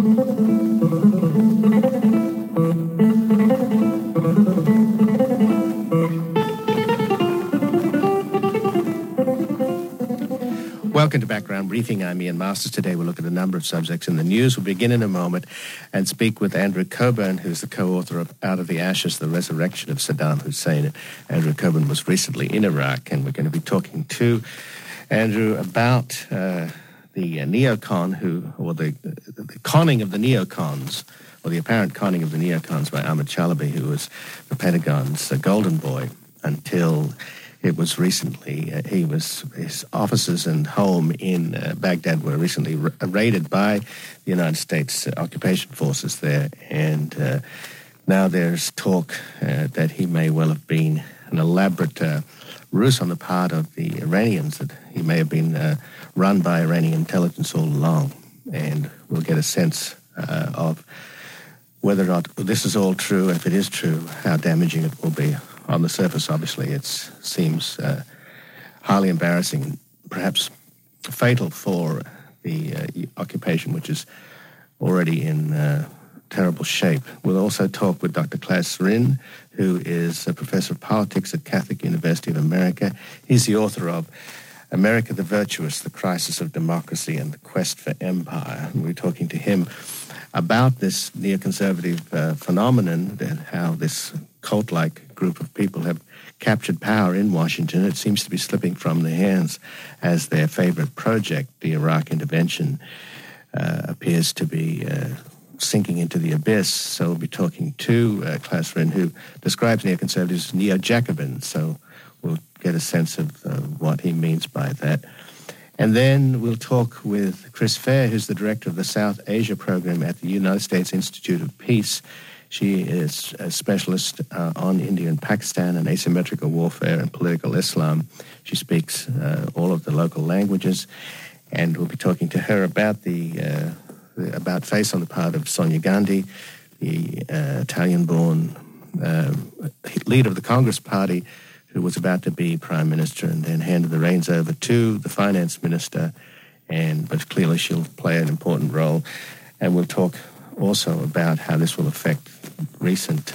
Welcome to Background Briefing. I'm Ian Masters. Today we'll look at a number of subjects in the news. We'll begin in a moment and speak with Andrew Cockburn, who's the co-author of Out of the Ashes, The Resurrection of Saddam Hussein. Andrew Cockburn was recently in Iraq, and we're going to be talking to Andrew about the neocon or the conning of the neocons, or the apparent conning of the neocons by Ahmad Chalabi, who was the Pentagon's golden boy until it was recently, his offices and home in Baghdad were recently raided by the United States occupation forces there, and now there's talk that he may well have been an elaborate ruse on the part of the Iranians, that he may have been run by Iranian intelligence all along, and we'll get a sense of whether or not this is all true, and if it is true, how damaging it will be. On the surface, obviously, it seems highly embarrassing, perhaps fatal for the occupation, which is already in terrible shape. We'll also talk with Dr. Klaas Rijn, who is a professor of politics at Catholic University of America. He's the author of America the Virtuous, The Crisis of Democracy and the Quest for Empire. And we're talking to him about this neoconservative phenomenon, and how this cult-like group of people have captured power in Washington. It seems to be slipping from their hands as their favorite project, the Iraq intervention, appears to be sinking into the abyss. So we'll be talking to Klaas Rijn, who describes neoconservatives as neo-Jacobins. So we'll get a sense of what he means by that. And then we'll talk with Chris Fair, who's the director of the South Asia program at the United States Institute of Peace. She is a specialist on India and Pakistan and asymmetrical warfare and political Islam. She speaks all of the local languages, and we'll be talking to her about the about-face on the part of Sonia Gandhi, the Italian-born leader of the Congress Party, who was about to be prime minister and then handed the reins over to the finance minister, but clearly she'll play an important role. And we'll talk also about how this will affect recent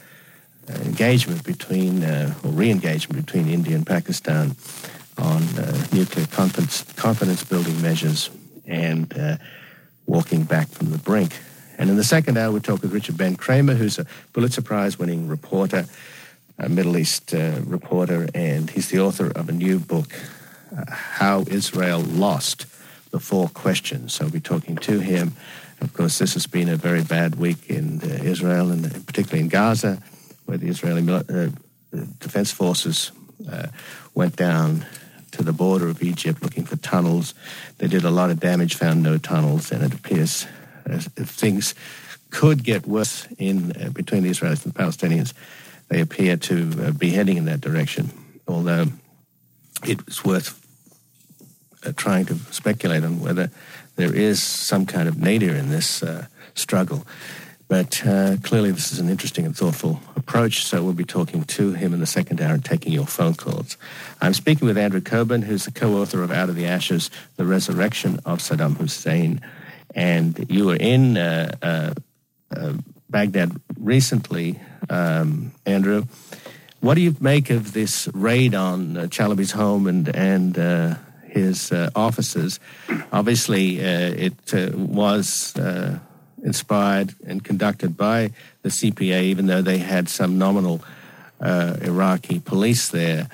engagement between, or re-engagement between India and Pakistan on nuclear confidence-building measures and walking back from the brink. And in the second hour, we'll talk with Richard Ben Cramer, who's a Pulitzer Prize-winning reporter, a Middle East reporter, and he's the author of a new book, How Israel Lost, The Four Questions. So we'll be talking to him. Of course, this has been a very bad week in Israel, and particularly in Gaza, where the Israeli defense forces went down to the border of Egypt looking for tunnels. They did a lot of damage, found no tunnels, and it appears as if things could get worse in between the Israelis and the Palestinians. They appear to be heading in that direction, although it's worth trying to speculate on whether there is some kind of nadir in this struggle. But clearly this is an interesting and thoughtful approach, so we'll be talking to him in the second hour and taking your phone calls. I'm speaking with Andrew Cockburn, who's the co-author of Out of the Ashes, The Resurrection of Saddam Hussein. And you were in Baghdad recently, Andrew. What do you make of this raid on Chalabi's home and his offices? Obviously, it was inspired and conducted by the CPA, even though they had some nominal Iraqi police there.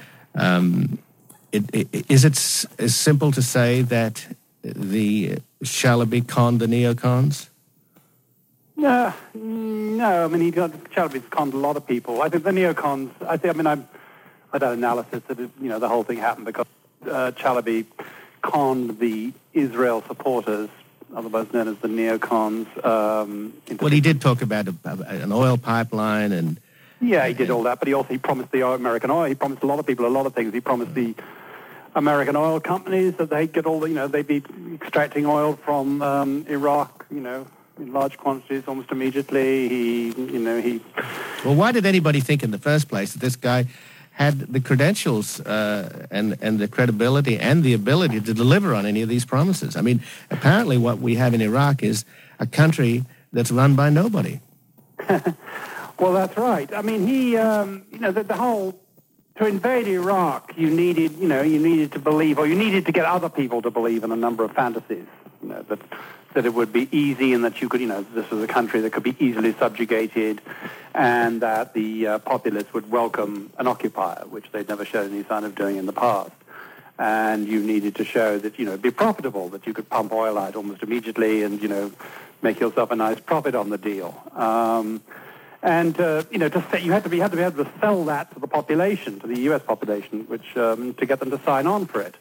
Is it as simple to say that the Chalabi conned the neocons? No. I mean, Chalabi's conned a lot of people. I think the neocons. I did analysis that the whole thing happened because Chalabi conned the Israel supporters, otherwise known as the neocons. Well, he did talk about an oil pipeline and. Yeah, he did all that, but he promised the American oil. He promised a lot of people a lot of things. He promised the American oil companies that they'd get all they'd be extracting oil from Iraq, in large quantities almost immediately. Well, why did anybody think in the first place that this guy had the credentials and the credibility and the ability to deliver on any of these promises? I mean, apparently what we have in Iraq is a country that's run by nobody. Well, that's right. I mean, he, the whole, to invade Iraq, you needed to believe, or you needed to get other people to believe in a number of fantasies, that it would be easy and that you could, this was a country that could be easily subjugated and that the populace would welcome an occupier, which they'd never shown any sign of doing in the past. And you needed to show that, it'd be profitable, that you could pump oil out almost immediately and, make yourself a nice profit on the deal. You had to be able to sell that to the population, to the U.S. population, which to get them to sign on for it.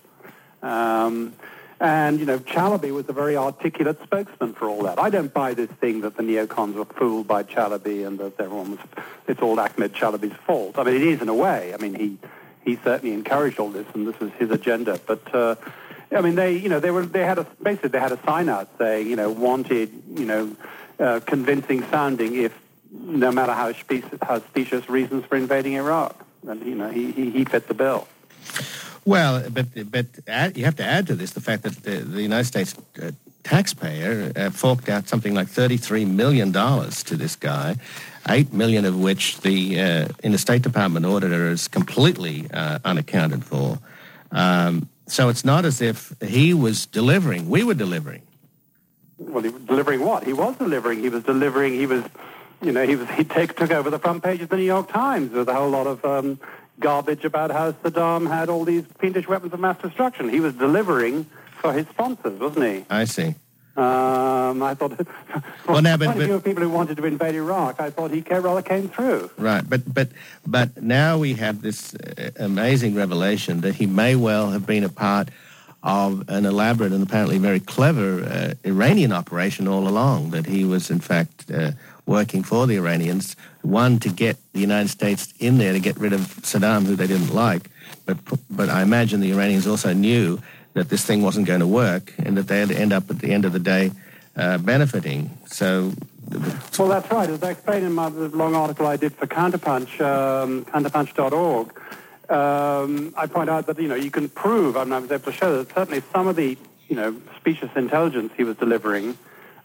Chalabi was a very articulate spokesman for all that. I don't buy this thing that the neocons were fooled by Chalabi and that it's all Ahmed Chalabi's fault. I mean, it is in a way. I mean, he certainly encouraged all this, and this was his agenda. But they had a sign out saying, wanted, convincing sounding if no matter how specious reasons for invading Iraq, and he fit the bill. Well, but you have to add to this the fact that the United States taxpayer forked out something like $33 million to this guy, $8 million of which in the State Department auditor is completely unaccounted for. So it's not as if he was delivering; we were delivering. Well, delivering what? He was delivering. He was delivering. He took over the front page of the New York Times with a whole lot of garbage about how Saddam had all these fiendish weapons of mass destruction. He was delivering for his sponsors, wasn't he? I see. I thought, well, now, but people who wanted to invade Iraq, I thought he rather came through. Right, but now we have this amazing revelation that he may well have been a part of an elaborate and apparently very clever Iranian operation all along, that he was, in fact, working for the Iranians, one, to get the United States in there to get rid of Saddam, who they didn't like, but I imagine the Iranians also knew that this thing wasn't going to work and that they'd end up at the end of the day benefiting. So, well, that's right. As I explained in my long article I did for Counterpunch, counterpunch.org, I point out that, you can prove, I was able to show that certainly some of the, specious intelligence he was delivering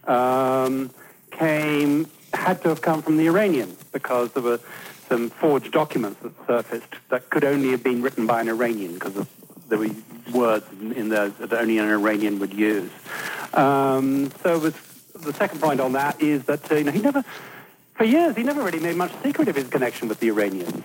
had to have come from the Iranians, because there were some forged documents that surfaced that could only have been written by an Iranian, because there were words in there that only an Iranian would use. So the second point on that is that, for years, he never really made much secret of his connection with the Iranians.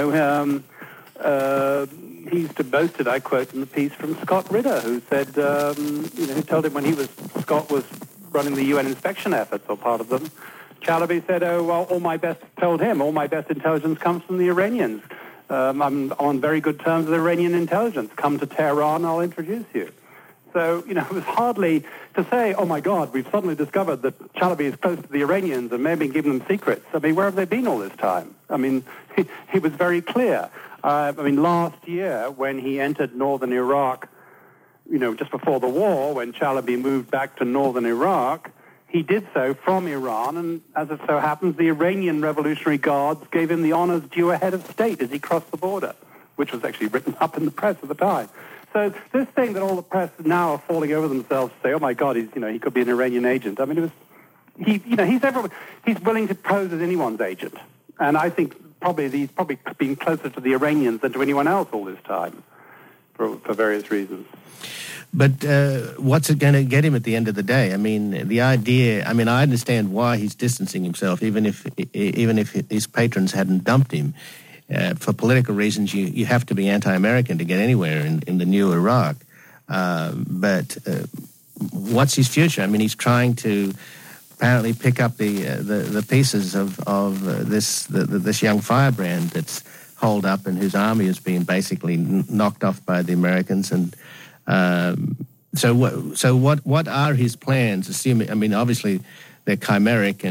He used to boast it, I quote in the piece from Scott Ritter, who said, who told him when Scott was running the UN inspection efforts, or part of them, Chalabi said, all my best intelligence comes from the Iranians. I'm on very good terms with Iranian intelligence. Come to Tehran, I'll introduce you. So, it was hardly to say, oh, my God, we've suddenly discovered that Chalabi is close to the Iranians and maybe giving them secrets. I mean, where have they been all this time? I mean, he was very clear. Last year, when he entered northern Iraq, just before the war, when Chalabi moved back to northern Iraq, he did so from Iran, and as it so happens, the Iranian Revolutionary Guards gave him the honors due a head of state as he crossed the border, which was actually written up in the press at the time. So this thing that all the press now are falling over themselves to say, oh my God, he could be an Iranian agent. I mean, he's willing to pose as anyone's agent, and I think he's probably been closer to the Iranians than to anyone else all this time, for various reasons. But what's it going to get him at the end of the day? I mean, the idea, I understand why he's distancing himself, even if his patrons hadn't dumped him. For political reasons, you have to be anti-American to get anywhere in the new Iraq. But what's his future? I mean, he's trying to apparently pick up the pieces of this young firebrand that's holed up and whose army has been basically knocked off by the Americans. And so what are his plans? Assuming, obviously they're chimeric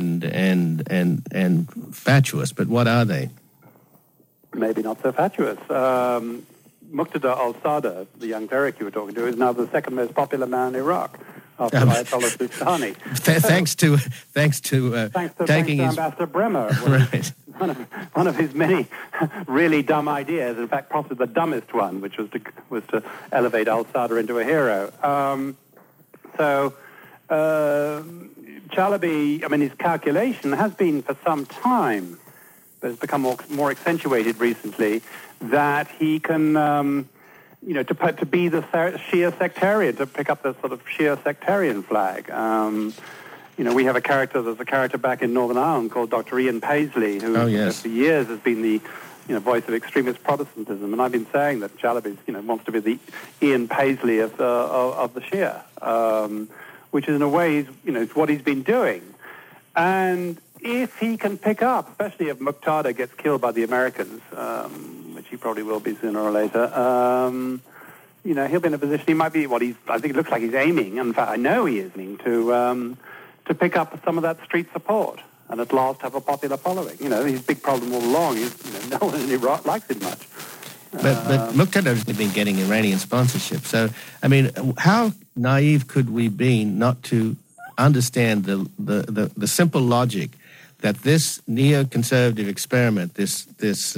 and fatuous, but what are they? Maybe not so fatuous. Muqtada al-Sadr, the young cleric you were talking to, is now the second most popular man in Iraq after Ayatollah Sistani. Thanks to taking his Ambassador Bremer, right. one of his many really dumb ideas. In fact, possibly the dumbest one, which was to elevate al-Sadr into a hero. Chalabi, I mean, his calculation has been for some time, but it's become more accentuated recently, that he can, to be the Shia sectarian, to pick up the sort of Shia sectarian flag. We have there's a character back in Northern Ireland called Dr. Ian Paisley, who for years has been the voice of extremist Protestantism, and I've been saying that Chalabi wants to be the Ian Paisley of the Shia, which is in a way is what he's been doing. And if he can pick up, especially if Muqtada gets killed by the Americans, which he probably will be sooner or later, he'll be in a position. He might be I think it looks like he's aiming. In fact, I know he is aiming to pick up some of that street support, and at last have a popular following. His big problem all along is no one in Iraq likes him much. But Muqtada has been getting Iranian sponsorship. So, I mean, how naive could we be not to understand the simple logic that this neoconservative experiment, this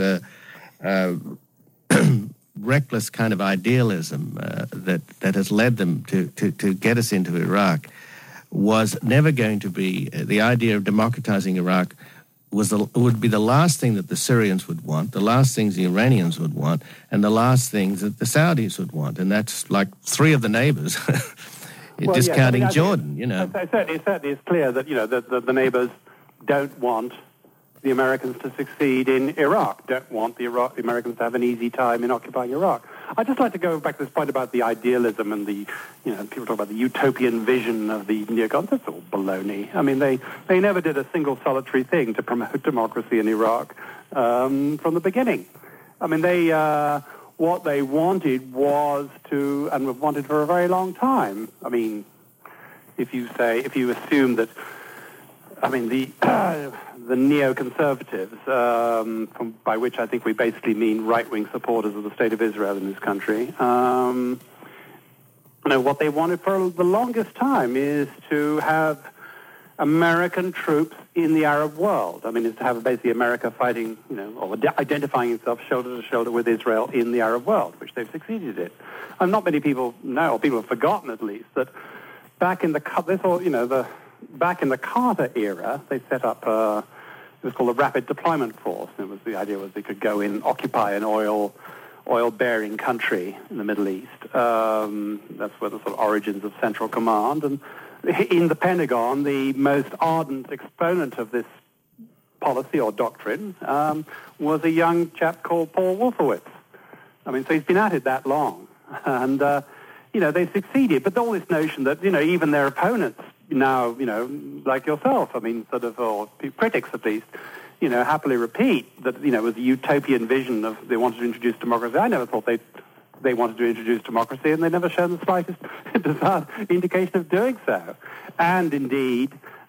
reckless kind of idealism that has led them to get us into Iraq, was never going to be the idea of democratizing Iraq would be the last thing that the Syrians would want, the last things the Iranians would want, and the last things that the Saudis would want. And that's like three of the neighbors, discounting Jordan, It certainly is clear that, the neighbors don't want the Americans to succeed in Iraq, don't want the Americans to have an easy time in occupying Iraq. I'd just like to go back to this point about the idealism and the, people talk about the utopian vision of the neocons. That's all baloney. I mean, they never did a single solitary thing to promote democracy in Iraq from the beginning. I mean, what they wanted was to, and have wanted for a very long time. I mean, if you assume that, the neoconservatives, by which I think we basically mean right-wing supporters of the State of Israel in this country, what they wanted for the longest time is to have American troops in the Arab world. I mean, is to have basically America fighting, or identifying itself shoulder to shoulder with Israel in the Arab world, which they've succeeded in. And not many people know, or people have forgotten at least, that back in the Carter era, they set up it was called a Rapid Deployment Force. The idea was they could go in, occupy an oil-bearing country in the Middle East. That's where the sort of origins of Central Command. And in the Pentagon, the most ardent exponent of this policy or doctrine was a young chap called Paul Wolfowitz. I mean, so he's been at it that long. And, they succeeded. But all this notion that, even their opponents now, like yourself, I mean, or critics at least, happily repeat that, it was a utopian vision of they wanted to introduce democracy. I never thought they wanted to introduce democracy, and they never shown the slightest indication of doing so. And indeed...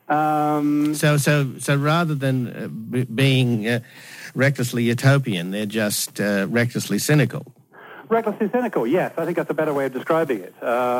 So rather than being recklessly utopian, they're just recklessly cynical. Recklessly cynical, yes. I think that's a better way of describing it.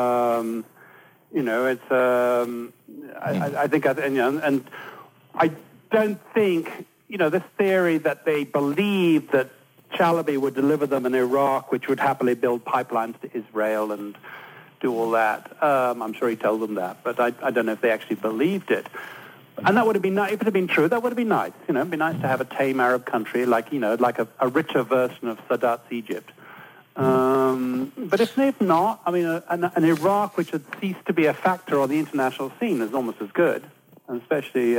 It's. I think, and I don't think, this theory that they believe that Chalabi would deliver them in Iraq, which would happily build pipelines to Israel and do all that. I'm sure he told them that, but I don't know if they actually believed it. And that would have been nice. If it had been true, that would have been nice. It'd be nice to have a tame Arab country, like a richer version of Sadat's Egypt. But if not, I mean, an Iraq which had ceased to be a factor on the international scene is almost as good, and especially,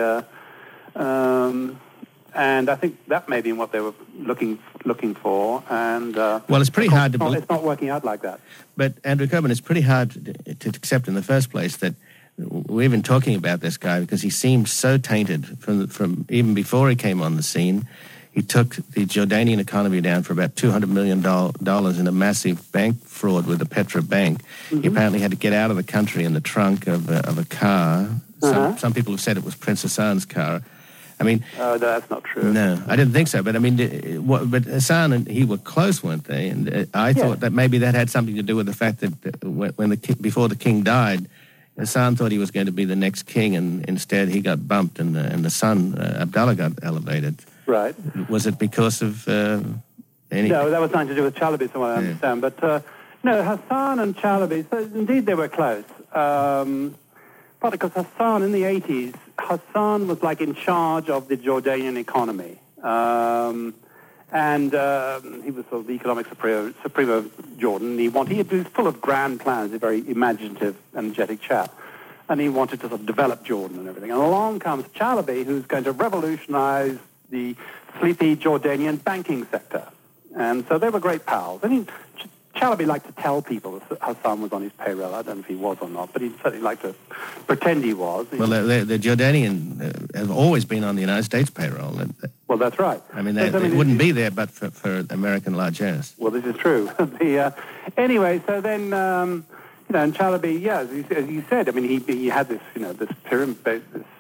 and I think that may be what they were looking for. And well, it's pretty hard to believe. It's not working out like that. But Andrew Coburn, it's pretty hard to accept in the first place that we've been talking about this guy because he seemed so tainted from even before he came on the scene. He took the Jordanian economy down for about $200 million in a massive bank fraud with the Petra Bank. Mm-hmm. He apparently had to get out of the country in the trunk of a car. Some people have said it was Prince Hassan's car. I mean... Oh, no, that's not true. No, I didn't think so. But, I mean, but Hassan and he were close, weren't they? And I thought that maybe that had something to do with the fact that before the king died, Hassan thought he was going to be the next king, and instead he got bumped, and the son, Abdullah, got elevated. Right. Was it because of anything? No, that was nothing to do with Chalabi, so I understand. But, no, Hassan and Chalabi, so indeed they were close. Partly because Hassan, in the 80s, Hassan was like in charge of the Jordanian economy. And he was sort of the economic supreme of Jordan. He was full of grand plans, a very imaginative, energetic chap. And he wanted to sort of develop Jordan and everything. And along comes Chalabi, who's going to revolutionize the sleepy Jordanian banking sector. And so they were great pals. Chalabi liked to tell people that Hassan was on his payroll. I don't know if he was or not, but he certainly liked to pretend he was. Well, the Jordanian have always been on the United States payroll. Well, that's right. I mean, they wouldn't be there but for American largesse. Well, this is true. Anyway, so then, and Chalabi, as you said, I mean, he had this, this pyramid,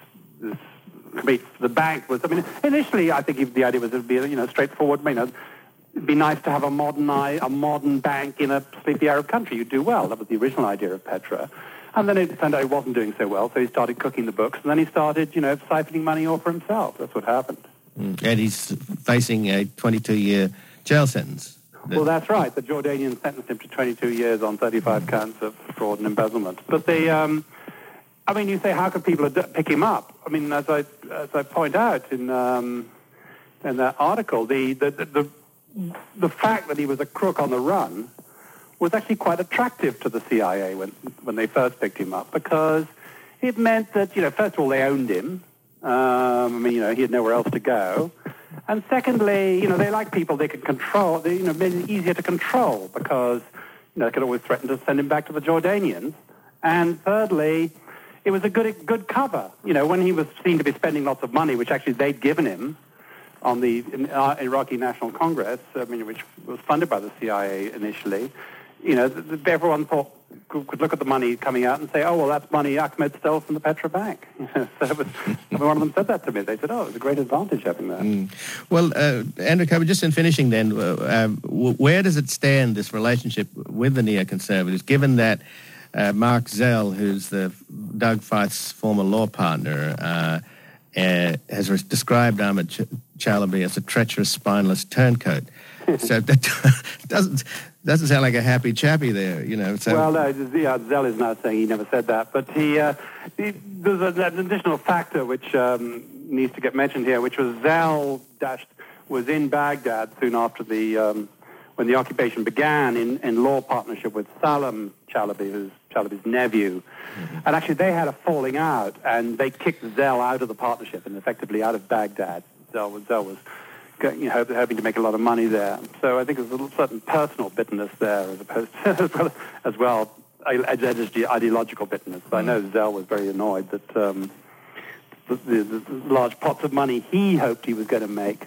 the bank was, initially I think the idea was it would be, straightforward, it'd be nice to have a modern bank in a sleepy Arab country. You'd do well. That was the original idea of Petra. And then it turned out he wasn't doing so well, so he started cooking the books, and then he started, siphoning money off for himself. That's what happened. And he's facing a 22-year jail sentence. Well, that's right. The Jordanians sentenced him to 22 years on 35 counts of fraud and embezzlement. But you say, how could people pick him up? I mean, as I point out in that article, the fact that he was a crook on the run was actually quite attractive to the CIA when they first picked him up, because it meant that, first of all, they owned him. He had nowhere else to go. And secondly, they like people they could control. Made it easier to control because, they could always threaten to send him back to the Jordanians. And thirdly, it was a good cover. When he was seen to be spending lots of money, which actually they'd given him on the Iraqi National Congress, which was funded by the CIA initially, everyone could look at the money coming out and say, oh, well, that's money Ahmed stole from the Petra Bank. So one of them said that to me. They said, oh, it was a great advantage having that. Well, Andrew Coburn, just in finishing then, where does it stand, this relationship with the neoconservatives, given that Mark Zell, who's Doug Feith's former law partner, has described Ahmed Chalabi as a treacherous, spineless turncoat. So that doesn't sound like a happy chappy there, So. Well, no, Zell is now saying he never said that, but there's an additional factor which needs to get mentioned here, which was Zell was in Baghdad soon after when the occupation began in law partnership with Salam Chalabi, who's Chalabi's nephew. Mm-hmm. And actually they had a falling out, and they kicked Zell out of the partnership and effectively out of Baghdad. Zell was hoping to make a lot of money there. So I think there's a certain personal bitterness there as opposed to, as well, ideological bitterness. But I know Zell was very annoyed that the large pots of money he hoped he was going to make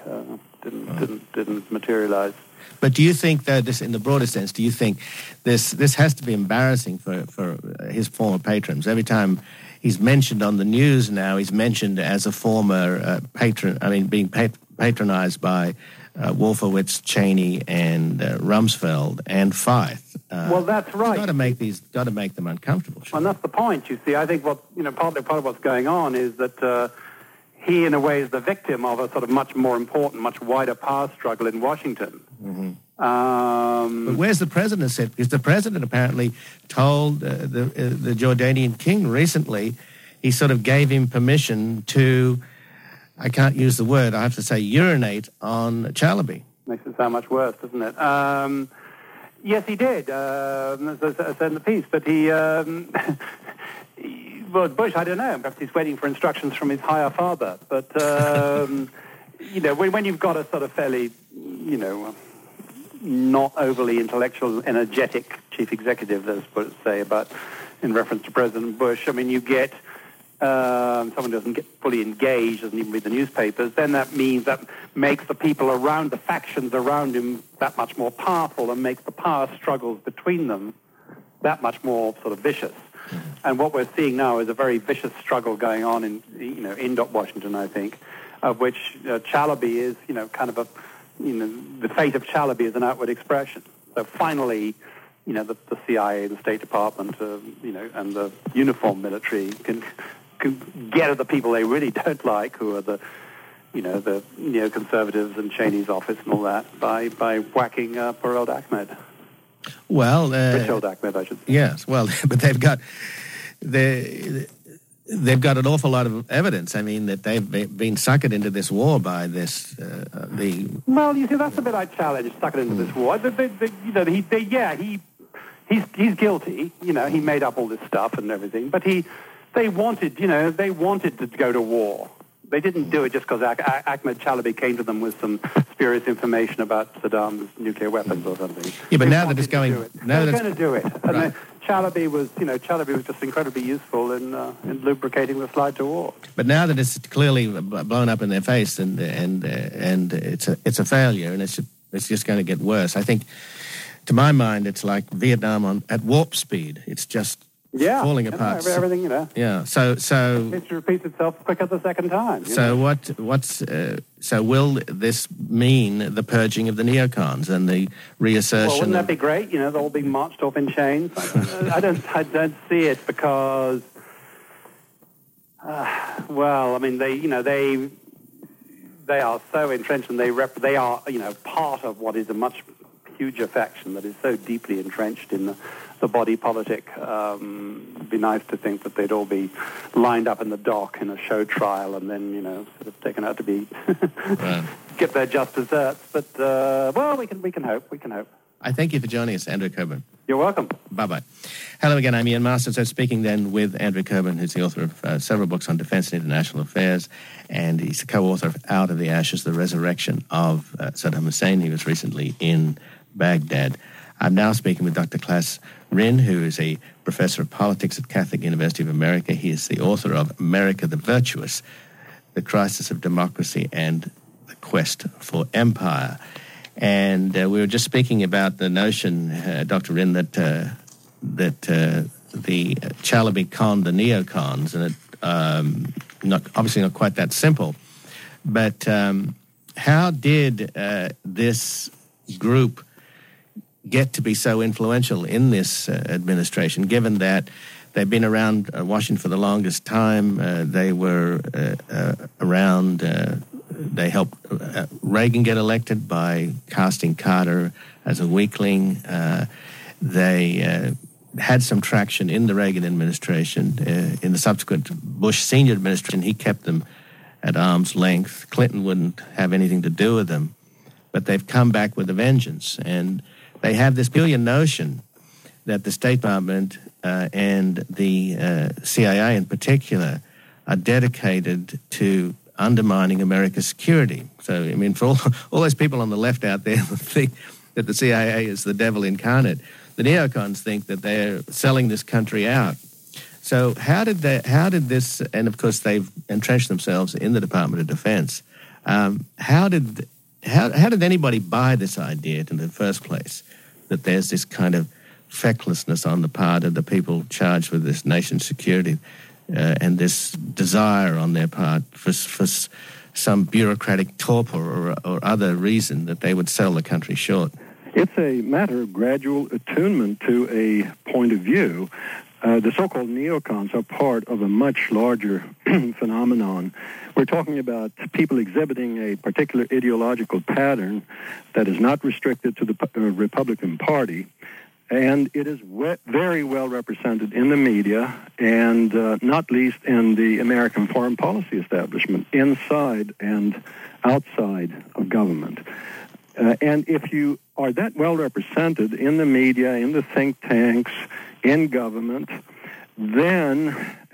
didn't materialize. But do you think that this, in the broader sense, do you think this has to be embarrassing for his former patrons? Every time he's mentioned on the news now, he's mentioned as a former patron, being patronized by Wolfowitz, Cheney, and Rumsfeld and Feith. Well, that's right. Got to make them uncomfortable. And that's the point. You see, I think part of what's going on is that he, in a way, is the victim of a sort of much more important, much wider power struggle in Washington. Mm-hmm. But where's the president said? Because the president apparently told the Jordanian king recently, he sort of gave him permission to, I can't use the word, I have to say urinate on Chalabi. Makes it sound much worse, doesn't it? Yes, he did, as I said in the piece, but he... Well, Bush, I don't know. Perhaps he's waiting for instructions from his higher father. But, when you've got a sort of fairly, not overly intellectual, energetic chief executive, let's say, in reference to President Bush, you get someone who doesn't get fully engaged, doesn't even read the newspapers, then that makes the people around, the factions around him, that much more powerful and makes the power struggles between them that much more sort of vicious. And what we're seeing now is a very vicious struggle going on in Washington, I think, of which Chalabi is, the fate of Chalabi is an outward expression. So finally, the CIA, the State Department, and the uniformed military can get at the people they really don't like, who are the neoconservatives and Cheney's office and all that, by whacking poor old Ahmed. Well, Rich old Ahmed, I should say. Yes, well, but they've got the they've got an awful lot of evidence. I mean, that they've been suckered into this war by this, Well, you see, that's the bit I challenge, suckered into this war. He's guilty. You know, he made up all this stuff and everything, but they wanted to go to war. They didn't do it just because Ahmed Chalabi came to them with some spurious information about Saddam's nuclear weapons or something. Yeah, but now that it's going, they're going to do it. And right. Chalabi was just incredibly useful in lubricating the slide to war. But now that it's clearly blown up in their face, and it's a failure, and it's just going to get worse. I think, to my mind, it's like Vietnam at warp speed. It's just falling apart. Everything, you know. Yeah. So it repeats itself quicker the second time. So so will this mean the purging of the neocons and the reassertion? Well, wouldn't that be great? You know, they'll all be marched off in chains. I don't see it because, well, I mean, they are so entrenched, and they are, you know, part of what is a much huger faction that is so deeply entrenched in the body politic. It'd be nice to think that they'd all be lined up in the dock in a show trial and then, you know, sort of taken out to be get their just desserts. But well, we can hope. We can hope. I thank you for joining us, Andrew Cockburn. You're welcome. Bye-bye. Hello again, I'm Ian Masters. So speaking then with Andrew Cockburn, who's the author of several books on defense and international affairs, and he's the co-author of Out of the Ashes, The Resurrection of Saddam Hussein. He was recently in Baghdad. I'm now speaking with Dr. Klaas Rijn, who is a professor of politics at Catholic University of America. He is the author of America the Virtuous, The Crisis of Democracy and the Quest for Empire. And we were just speaking about the notion, Dr. Rijn, that the Chalabi conned the neocons, and obviously not quite that simple. But how did this group get to be so influential in this administration, given that they've been around Washington for the longest time? They were around, they helped Reagan get elected by casting Carter as a weakling. They had some traction in the Reagan administration. In the subsequent Bush senior administration, he kept them at arm's length. Clinton wouldn't have anything to do with them. But they've come back with a vengeance. And they have this peculiar notion that the State Department and the CIA in particular are dedicated to undermining America's security. So, I mean, for all those people on the left out there who think that the CIA is the devil incarnate, the neocons think that they're selling this country out. So how did this, and of course they've entrenched themselves in the Department of Defense, how did anybody buy this idea in the first place, that there's this kind of fecklessness on the part of the people charged with this nation's security and this desire on their part for some bureaucratic torpor or other reason that they would sell the country short? It's a matter of gradual attunement to a point of view. The so-called neocons are part of a much larger phenomenon. We're talking about people exhibiting a particular ideological pattern that is not restricted to the Republican Party, and it is very well represented in the media and not least in the American foreign policy establishment, inside and outside of government. And if you are that well represented in the media, in the think tanks, in government, then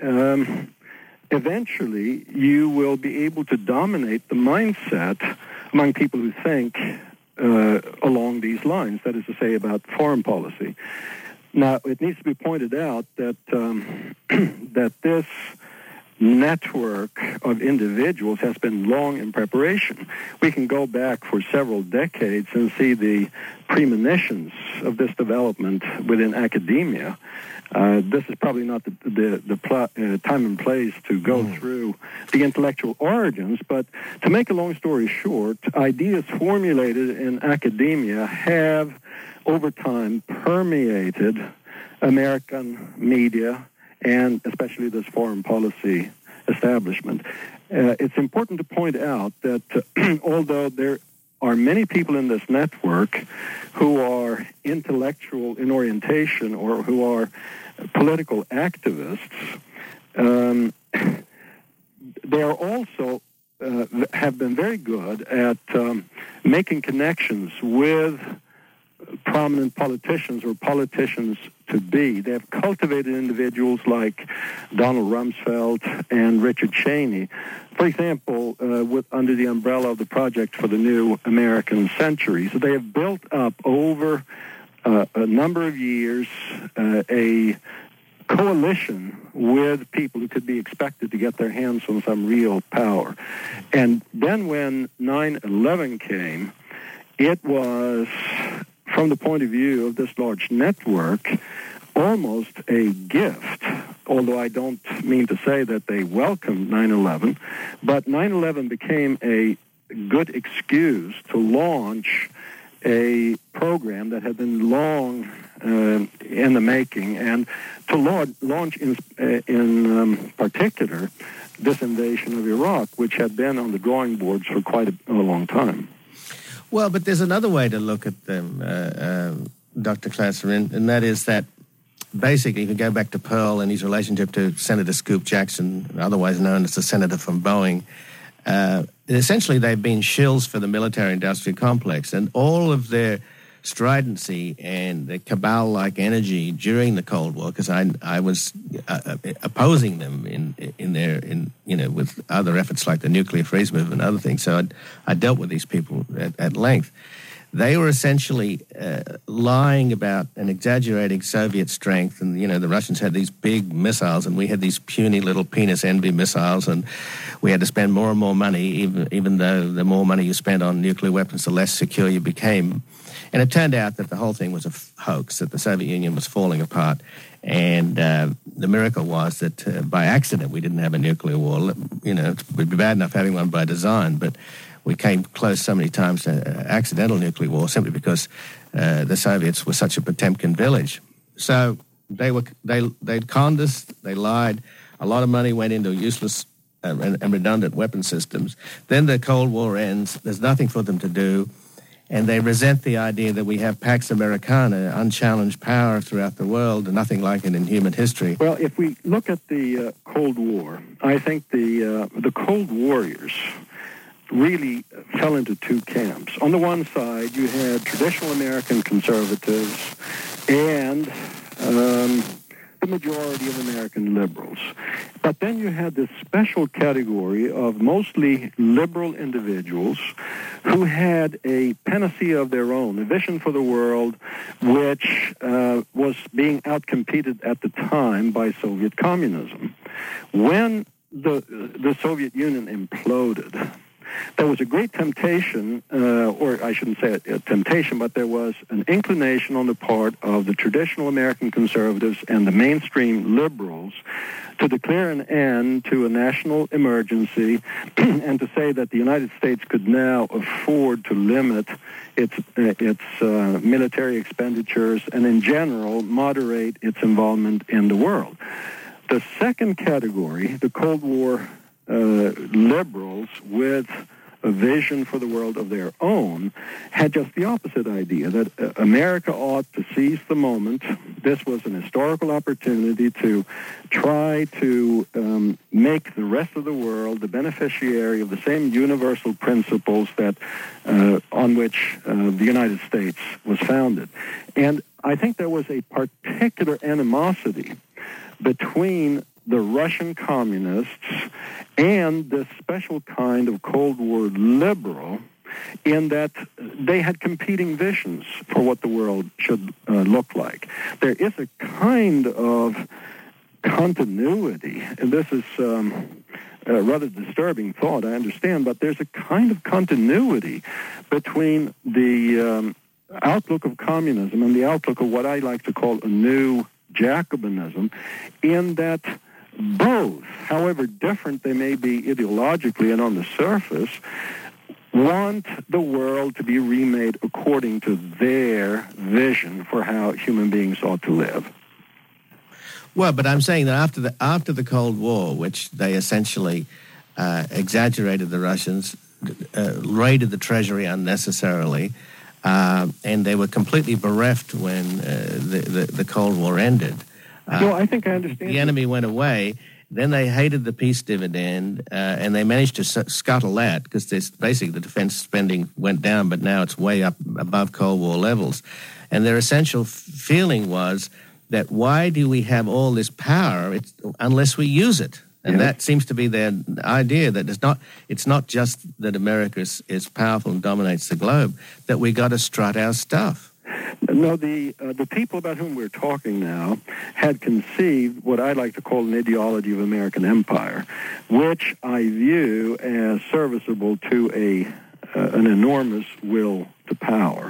eventually you will be able to dominate the mindset among people who think along these lines, that is to say, about foreign policy. Now, it needs to be pointed out that that this network of individuals has been long in preparation. We can go back for several decades and see the premonitions of this development within academia. This is probably not the time and place to go through the intellectual origins, but to make a long story short, ideas formulated in academia have, over time, permeated American media and especially this foreign policy establishment. It's important to point out that although there are many people in this network who are intellectual in orientation or who are political activists, they are also have been very good at making connections with prominent politicians or politicians-to-be. They have cultivated individuals like Donald Rumsfeld and Richard Cheney, for example, under the umbrella of the Project for the New American Century. So they have built up over a number of years a coalition with people who could be expected to get their hands on some real power. And then when 9/11 came, it was, from the point of view of this large network, almost a gift, although I don't mean to say that they welcomed 9/11, but 9/11 became a good excuse to launch a program that had been long in the making, and to launch in particular this invasion of Iraq, which had been on the drawing boards for quite a long time. Well, but there's another way to look at them, Dr. Glasser, and that is that basically, if you go back to Pearl and his relationship to Senator Scoop Jackson, otherwise known as the senator from Boeing, essentially they've been shills for the military-industrial complex, and all of their stridency and the cabal-like energy during the Cold War, because I was opposing them with other efforts like the nuclear freeze movement and other things. So I dealt with these people at length. They were essentially lying about and exaggerating Soviet strength, and the Russians had these big missiles, and we had these puny little penis envy missiles, and we had to spend more and more money, even though the more money you spent on nuclear weapons, the less secure you became. And it turned out that the whole thing was a hoax, that the Soviet Union was falling apart. And the miracle was that by accident we didn't have a nuclear war. It would be bad enough having one by design, but we came close so many times to accidental nuclear war simply because the Soviets were such a Potemkin village. So they'd conned us, they lied. A lot of money went into useless and redundant weapon systems. Then the Cold War ends. There's nothing for them to do. And they resent the idea that we have Pax Americana, unchallenged power throughout the world, and nothing like it in human history. Well, if we look at the Cold War, I think the Cold Warriors really fell into two camps. On the one side, you had traditional American conservatives and the majority of American liberals. But then you had this special category of mostly liberal individuals who had a panacea of their own, a vision for the world, which was being outcompeted at the time by Soviet communism. When the Soviet Union imploded, there was a great temptation, or I shouldn't say a temptation, but there was an inclination on the part of the traditional American conservatives and the mainstream liberals to declare an end to a national emergency and to say that the United States could now afford to limit its military expenditures and, in general, moderate its involvement in the world. The second category, the Cold War liberals with a vision for the world of their own, had just the opposite idea, that America ought to seize the moment. This was an historical opportunity to try to make the rest of the world the beneficiary of the same universal principles that on which the United States was founded. And I think there was a particular animosity between the Russian communists and this special kind of Cold War liberal, in that they had competing visions for what the world should look like. There is a kind of continuity, and this is a rather disturbing thought, I understand, but there's a kind of continuity between the outlook of communism and the outlook of what I like to call a new Jacobinism, in that both, however different they may be ideologically and on the surface, want the world to be remade according to their vision for how human beings ought to live. Well, but I'm saying that after the Cold War, which they essentially exaggerated the Russians, raided the treasury unnecessarily, and they were completely bereft when the Cold War ended. No, I think I understand. The enemy went away, Then they hated the peace dividend, and they managed to scuttle that because basically the defense spending went down, but now it's way up above Cold War levels. And their essential feeling was that why do we have all this power unless we use it? And that seems to be their idea, that it's not just that America is powerful and dominates the globe, that we got to strut our stuff. No, the people about whom we're talking now had conceived what I like to call an ideology of American empire, which I view as serviceable to an enormous will to power.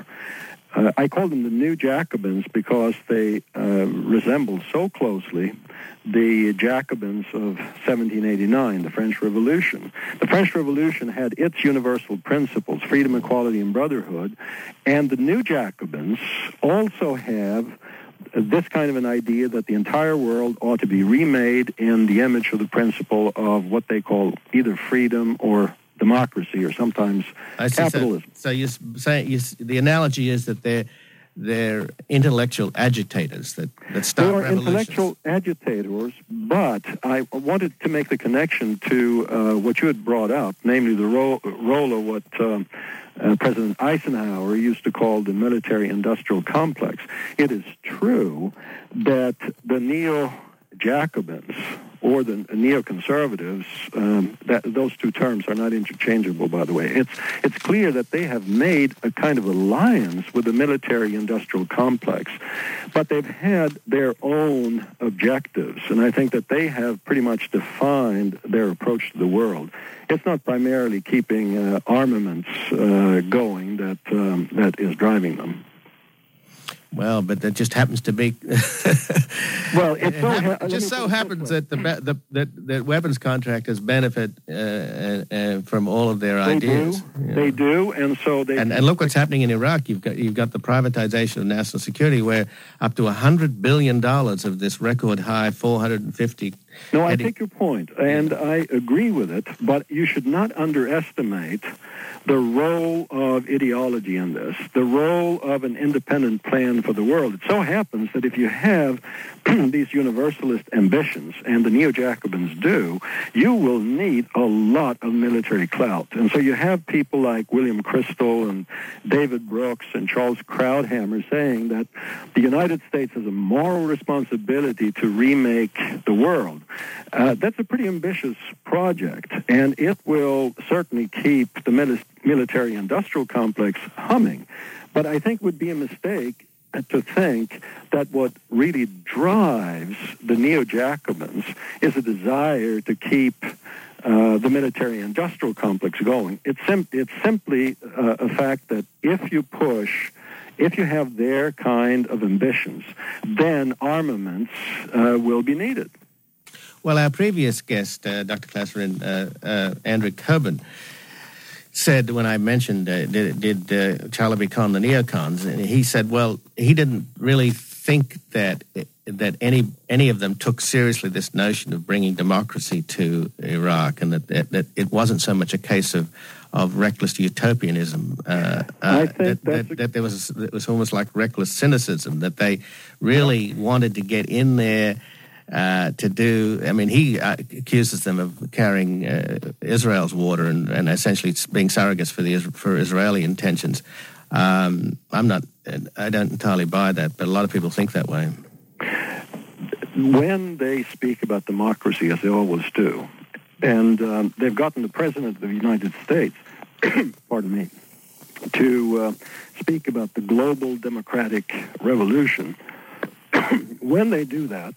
I call them the New Jacobins because they resemble so closely the Jacobins of 1789, the French Revolution. The French Revolution had its universal principles, freedom, equality, and brotherhood, and the New Jacobins also have this kind of an idea that the entire world ought to be remade in the image of the principle of what they call either freedom or democracy, or sometimes capitalism. So you say the analogy is that they're intellectual agitators that start revolutions. They are intellectual agitators, but I wanted to make the connection to what you had brought up, namely the role of what President Eisenhower used to call the military-industrial complex. It is true that the neo-Jacobins or the neoconservatives, those two terms are not interchangeable, by the way. It's clear that they have made a kind of alliance with the military-industrial complex, but they've had their own objectives, and I think that they have pretty much defined their approach to the world. It's not primarily keeping armaments going that is driving them. Well, but that just happens to be. Well, it just so happens that that weapons contractors benefit from all of their ideas. They do, and so they. And look what's happening in Iraq. You've got the privatization of national security, where up to $100 billion of this record high 450. No, I take your point, and I agree with it, but you should not underestimate the role of ideology in this, the role of an independent plan for the world. It so happens that if you have these universalist ambitions, and the Neo-Jacobins do, you will need a lot of military clout. And so you have people like William Crystal and David Brooks and Charles Krauthammer saying that the United States has a moral responsibility to remake the world. That's a pretty ambitious project, and it will certainly keep the military-industrial complex humming. But I think it would be a mistake to think that what really drives the Neo-Jacobins is a desire to keep the military-industrial complex going. It's simply a fact that if you have their kind of ambitions, then armaments will be needed. Well, our previous guest, Dr. Klaas-Rijn, Andrew Coburn, said when I mentioned did Chalabi con the neocons, and he said, well, he didn't really think that any of them took seriously this notion of bringing democracy to Iraq, and that it wasn't so much a case of reckless utopianism. I think that it was almost like reckless cynicism, that they really wanted to get in there. To do, I mean, he accuses them of carrying Israel's water and essentially being surrogates for Israeli intentions. I don't entirely buy that, but a lot of people think that way. When they speak about democracy, as they always do, and they've gotten the President of the United States, pardon me, to speak about the global democratic revolution, when they do that,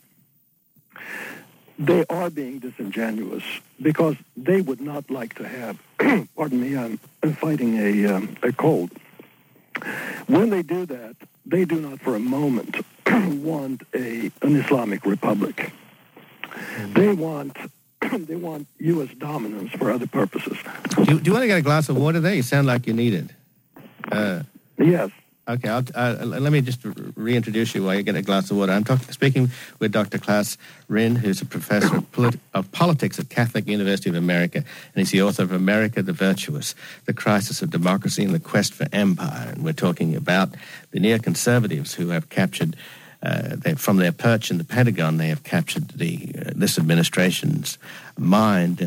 they are being disingenuous because they would not like to have, pardon me, I'm fighting a cold. When they do that, they do not for a moment want an Islamic republic. They want U.S. dominance for other purposes. Do you want to get a glass of water there? You sound like you need it. Yes. Okay, let me just reintroduce you while you get a glass of water. I'm speaking with Dr. Klaas-Rijn, who's a professor of politics at Catholic University of America, and he's the author of America the Virtuous, The Crisis of Democracy and the Quest for Empire. And we're talking about the neoconservatives who have captured from their perch in the Pentagon, they have captured this administration's mind,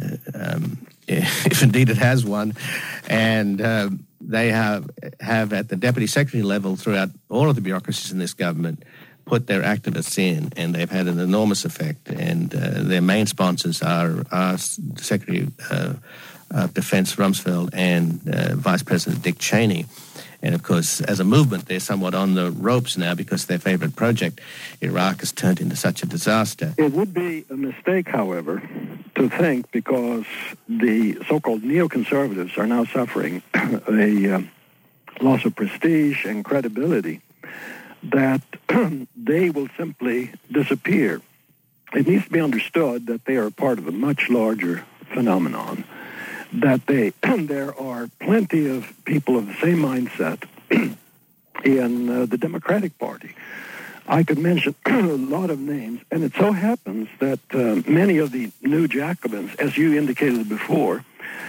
if indeed it has one, and they have at the deputy secretary level throughout all of the bureaucracies in this government put their activists in, and they've had an enormous effect. And their main sponsors are Secretary of Defense Rumsfeld and Vice President Dick Cheney. And of course, as a movement, they're somewhat on the ropes now because their favorite project, Iraq, has turned into such a disaster. It would be a mistake, however, to think because the so-called neoconservatives are now suffering a loss of prestige and credibility, that they will simply disappear. It needs to be understood that they are part of a much larger phenomenon, that there are plenty of people of the same mindset in the Democratic Party. I could mention a lot of names, and it so happens that many of the new Jacobins, as you indicated before,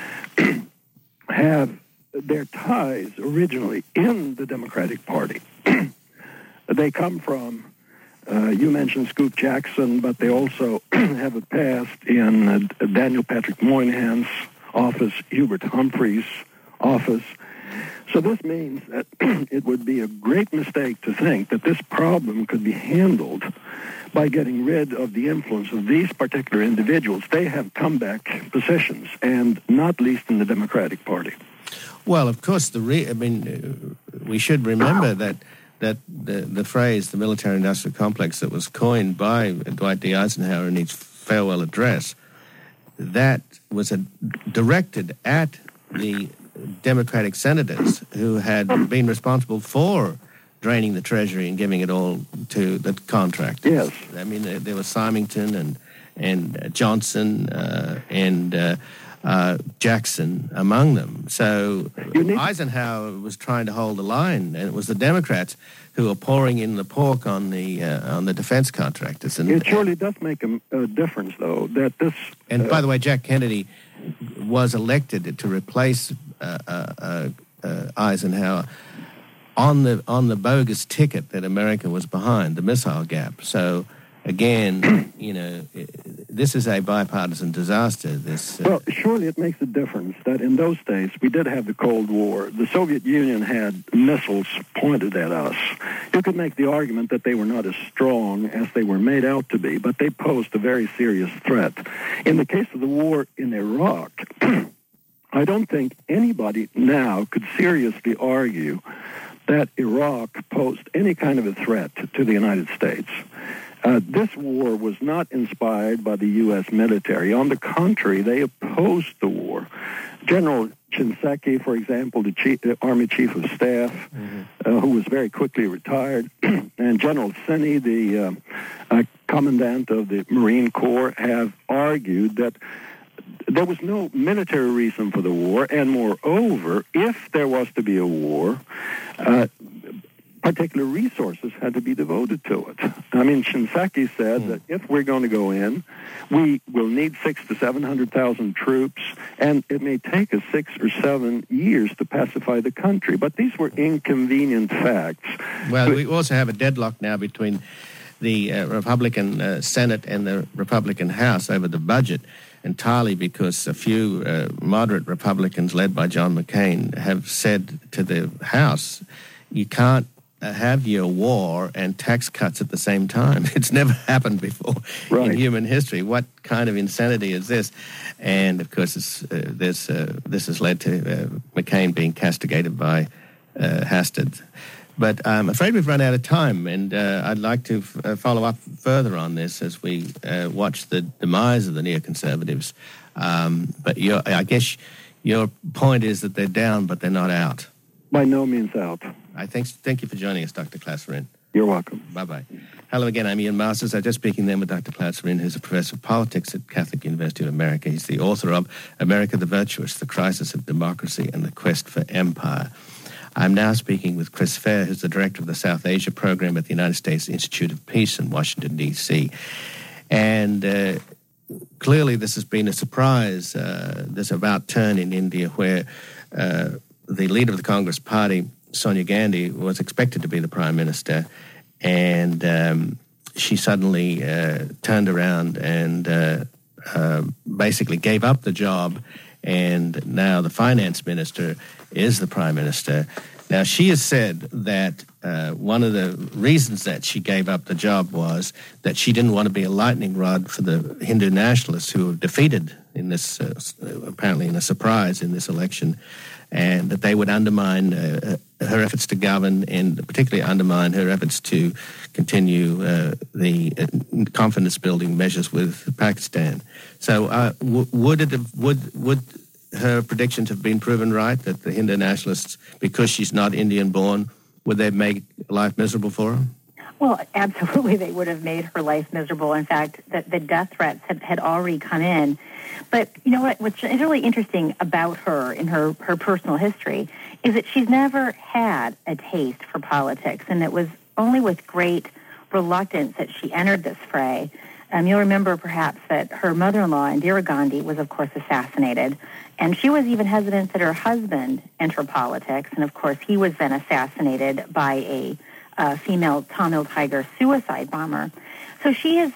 have their ties originally in the Democratic Party. They come from, you mentioned Scoop Jackson, but they also have a past in Daniel Patrick Moynihan's office, Hubert Humphrey's office. So this means that it would be a great mistake to think that this problem could be handled by getting rid of the influence of these particular individuals. They have comeback positions, and not least in the Democratic Party. Well, of course, we should remember that the phrase, the military-industrial complex, that was coined by Dwight D. Eisenhower in his farewell address, that was directed at the Democratic senators who had been responsible for draining the Treasury and giving it all to the contractors. Yes. I mean, there was Symington and Johnson and Jackson among them. So Eisenhower was trying to hold the line, and it was the Democrats who were pouring in the pork on the defense contractors. And it surely does make a difference, though, that this... And by the way, Jack Kennedy was elected to replace Eisenhower on the bogus ticket that America was behind, the missile gap. So again, this is a bipartisan disaster. Well, surely it makes a difference that in those days we did have the Cold War. The Soviet Union had missiles pointed at us. You could make the argument that they were not as strong as they were made out to be, but they posed a very serious threat. In the case of the war in Iraq, I don't think anybody now could seriously argue that Iraq posed any kind of a threat to the United States. This war was not inspired by the U.S. military. On the contrary, they opposed the war. General Shinseki, for example, the Army Chief of Staff, who was very quickly retired, and General Senni, the Commandant of the Marine Corps, have argued that there was no military reason for the war, and moreover, if there was to be a war, particular resources had to be devoted to it. I mean, Shinseki said that if we're going to go in, we will need 600,000 to 700,000 troops, and it may take us 6 or 7 years to pacify the country. But these were inconvenient facts. Well, we also have a deadlock now between the Republican Senate and the Republican House over the budget, entirely because a few moderate Republicans led by John McCain have said to the House, you can't have your war and tax cuts at the same time. It's never happened before in human history. What kind of insanity is this? And of course, this has led to McCain being castigated by Hastert. But I'm afraid we've run out of time, and I'd like to follow up further on this as we watch the demise of the neoconservatives. But I guess your point is that they're down, but they're not out. By no means out. Thank you for joining us, Dr. Klaus Renn. You're welcome. Bye-bye. Hello again, I'm Ian Masters. I'm just speaking then with Dr. Klaus Renn, who's a professor of politics at Catholic University of America. He's the author of America the Virtuous, The Crisis of Democracy and the Quest for Empire. I'm now speaking with Chris Fair, who's the director of the South Asia program at the United States Institute of Peace in Washington, D.C. And clearly this has been a surprise, this about turn in India where the leader of the Congress Party, Sonia Gandhi, was expected to be the prime minister, and she suddenly turned around and basically gave up the job, and now the finance minister is the prime minister. Now, she has said that one of the reasons that she gave up the job was that she didn't want to be a lightning rod for the Hindu nationalists who were defeated in this, apparently in a surprise in this election, and that they would undermine her efforts to govern, and particularly undermine her efforts to continue the confidence-building measures with Pakistan. So, would her predictions have been proven right, that the Hindu nationalists, because she's not Indian-born, would they make life miserable for her? Well, absolutely, they would have made her life miserable. In fact, the death threats had already come in. But you know what's really interesting about her in her personal history is that she's never had a taste for politics, and it was only with great reluctance that she entered this fray. You'll remember perhaps that her mother-in-law, Indira Gandhi, was of course assassinated, and she was even hesitant that her husband enter politics, and of course he was then assassinated by a female Tamil Tiger suicide bomber. So she has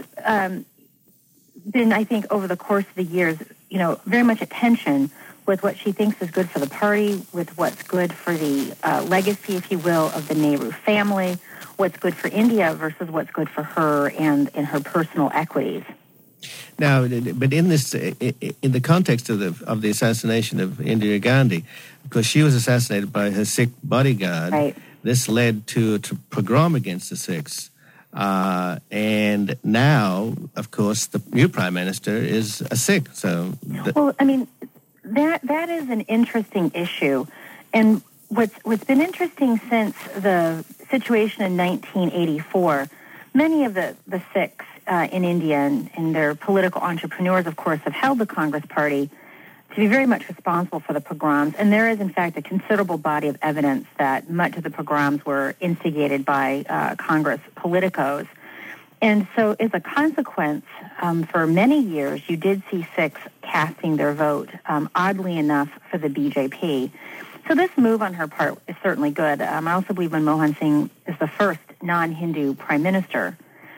been, I think, over the course of the years, very much at tension with what she thinks is good for the party, with what's good for the legacy, if you will, of the Nehru family, what's good for India versus what's good for her and in her personal equities. Now, but in the context of the assassination of Indira Gandhi, because she was assassinated by her Sikh bodyguard, right. This led to a pogrom against the Sikhs. And now, of course, the new prime minister is a Sikh. So, well, I mean, that is an interesting issue, and what's been interesting since the situation in 1984, many of the Sikhs in India and their political entrepreneurs, of course, have held the Congress Party to be very much responsible for the pogroms, and there is, in fact, a considerable body of evidence that much of the pogroms were instigated by Congress politicos. And so as a consequence, for many years, you did see Sikhs casting their vote, oddly enough, for the BJP. So this move on her part is certainly good. I also believe Manmohan Singh is the first non-Hindu prime minister.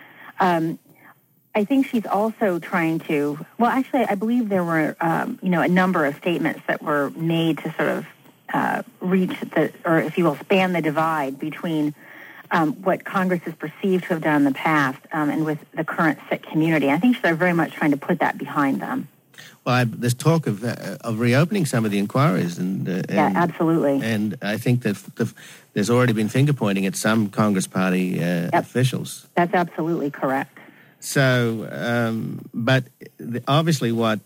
I think she's also trying to, well, actually, I believe there were, a number of statements that were made to sort of reach or if you will, span the divide between what Congress is perceived to have done in the past and with the current Sikh community. I think they're very much trying to put that behind them. Well, there's talk of reopening some of the inquiries, and yeah, absolutely. And I think that there's already been finger pointing at some Congress Party officials. That's absolutely correct. So, but obviously, what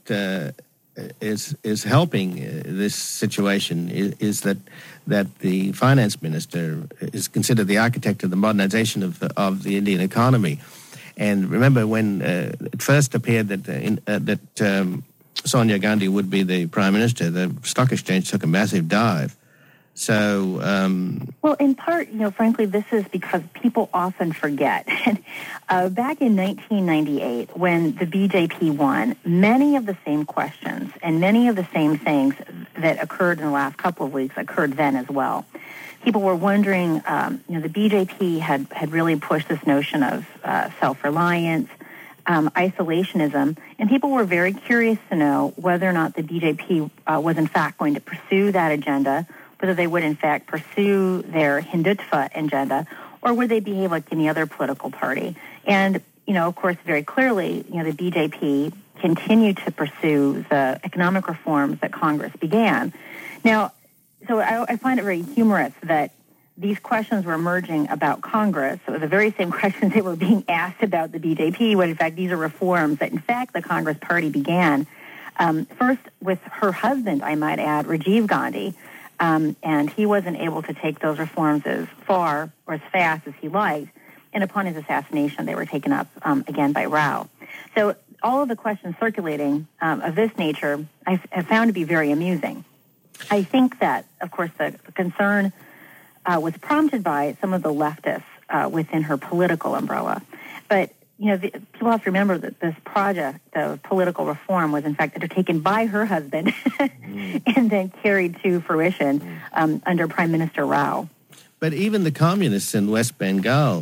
is helping this situation is that the finance minister is considered the architect of the modernization of the Indian economy. And remember, when it first appeared that Sonia Gandhi would be the prime minister, the stock exchange took a massive dive. So, well, in part, frankly, this is because people often forget. Back in 1998, when the BJP won, many of the same questions and many of the same things that occurred in the last couple of weeks occurred then as well. People were wondering, the BJP had really pushed this notion of self-reliance, isolationism, and people were very curious to know whether or not the BJP was in fact going to pursue that agenda, whether they would in fact pursue their Hindutva agenda, or would they behave like any other political party. And, of course, very clearly, the BJP continued to pursue the economic reforms that Congress began. Now, so I find it very humorous that these questions were emerging about Congress. So the very same questions that were being asked about the BJP, when in fact these are reforms that in fact the Congress Party began. First with her husband, I might add, Rajiv Gandhi, and he wasn't able to take those reforms as far or as fast as he liked. And upon his assassination, they were taken up again by Rao. So all of the questions circulating of this nature I have found to be very amusing. I think that, of course, the concern was prompted by some of the leftists within her political umbrella. But, people have to remember that this project of political reform was, in fact, undertaken by her husband and then carried to fruition under Prime Minister Rao. But even the communists in West Bengal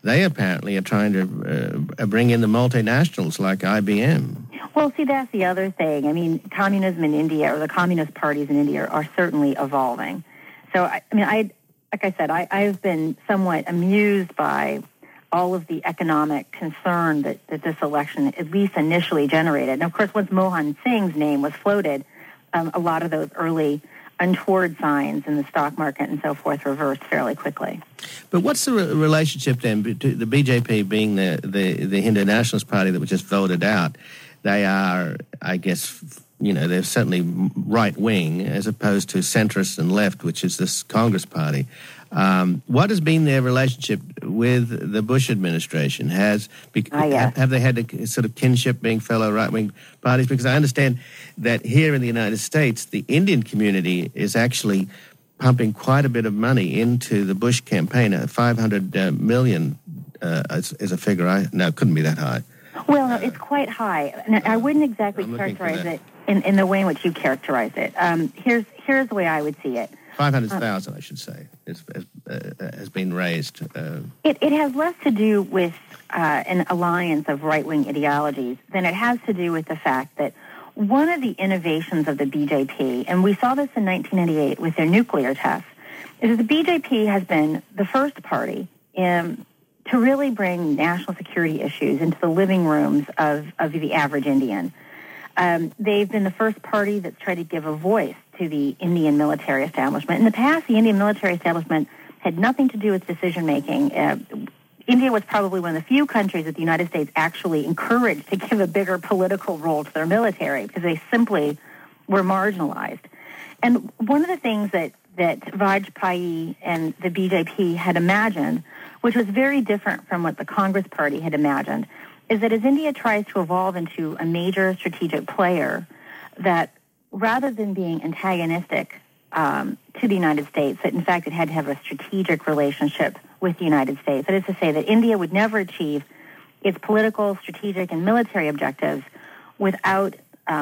they apparently are trying to bring in the multinationals like IBM. Well, see, that's the other thing. I mean, communism in India, or the communist parties in India, are certainly evolving. So, like I said, I've been somewhat amused by all of the economic concern that this election at least initially generated. And, of course, once Mohan Singh's name was floated, a lot of those early untoward signs in the stock market and so forth reversed fairly quickly. But what's the relationship then to the BJP being the Hindu Nationalist Party that was just voted out? They are, I guess, they're certainly right-wing as opposed to centrist and left, which is this Congress party. What has been their relationship with the Bush administration? Have they had a sort of kinship being fellow right-wing parties? Because I understand that here in the United States, the Indian community is actually pumping quite a bit of money into the Bush campaign. $500 million is a figure. It couldn't be that high. Well, no, it's quite high. Now, I wouldn't exactly characterize it in the way in which you characterized it. Here's the way I would see it. 500,000, I should say, has been raised. It has less to do with an alliance of right-wing ideologies than it has to do with the fact that one of the innovations of the BJP, and we saw this in 1998 with their nuclear tests, is that the BJP has been the first party to really bring national security issues into the living rooms of the average Indian. They've been the first party that's tried to give a voice to the Indian military establishment. In the past, the Indian military establishment had nothing to do with decision-making. India was probably one of the few countries that the United States actually encouraged to give a bigger political role to their military because they simply were marginalized. And one of the things that Vajpayee and the BJP had imagined, which was very different from what the Congress Party had imagined, is that as India tries to evolve into a major strategic player, that rather than being antagonistic to the United States, that in fact it had to have a strategic relationship with the United States. That is to say that India would never achieve its political, strategic, and military objectives without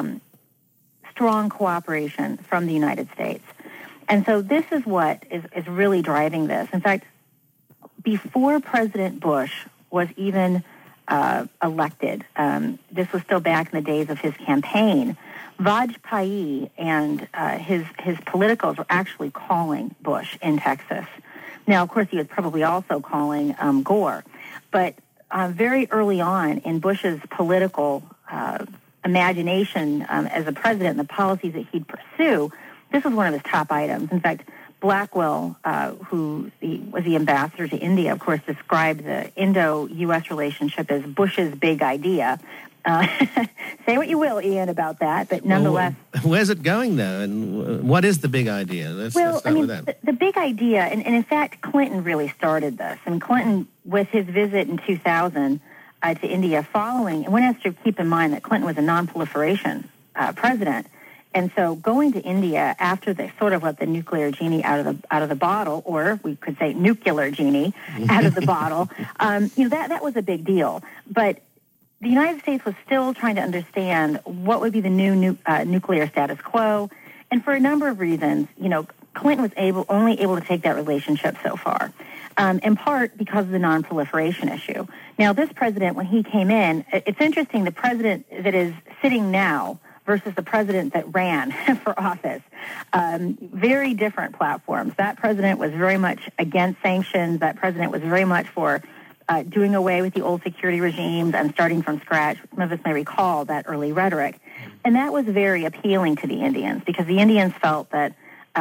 strong cooperation from the United States. And so this is what is really driving this. In fact, before President Bush was even elected, this was still back in the days of his campaign, Vajpayee and his politicals were actually calling Bush in Texas. Now, of course, he was probably also calling Gore. But very early on in Bush's political imagination as a president and the policies that he'd pursue, this was one of his top items. In fact, Blackwell, who was the ambassador to India, of course, described the Indo-U.S. relationship as Bush's big idea. Say what you will, Ian, about that, but nonetheless... Where's it going, though, and what is the big idea? Let's start with that. The big idea, and in fact, Clinton really started this. And Clinton, with his visit in 2000 to India following, and one has to keep in mind that Clinton was a non-proliferation president, and so going to India after they sort of let the nuclear genie out of the bottle, or we could say nuclear genie out of the bottle, that was a big deal. But the United States was still trying to understand what would be the new nuclear status quo, and for a number of reasons, Clinton was only able to take that relationship so far, in part because of the non-proliferation issue. Now, this president, when he came in, it's interesting, the president that is sitting now versus the president that ran for office, very different platforms. That president was very much against sanctions. That president was very much for doing away with the old security regimes and starting from scratch. Some of us may recall that early rhetoric. And that was very appealing to the Indians because the Indians felt that